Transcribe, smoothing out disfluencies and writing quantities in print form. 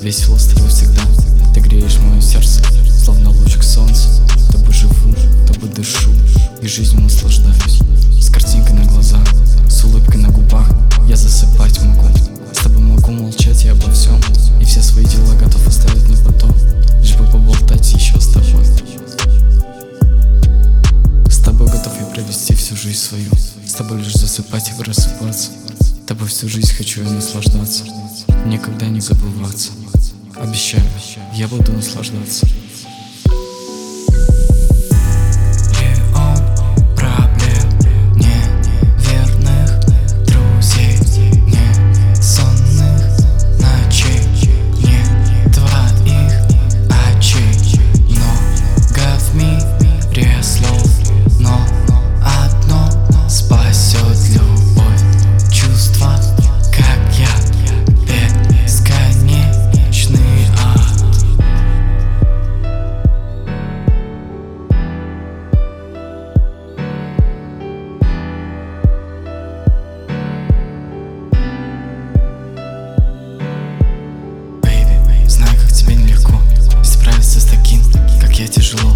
Весело с тобой всегда, ты греешь мое сердце, словно лучик солнца. Тобой живу, тобой дышу и жизнью наслаждаюсь. С картинкой на глазах, с улыбкой на губах я засыпать могу. С тобой могу молчать я обо всем, и все свои дела готов оставить на потом, лишь бы поболтать еще с тобой. С тобой готов я провести всю жизнь свою, с тобой лишь засыпать и просыпаться. Тобой всю жизнь хочу я наслаждаться, никогда не забываться. Обещаю, я буду наслаждаться. Тяжело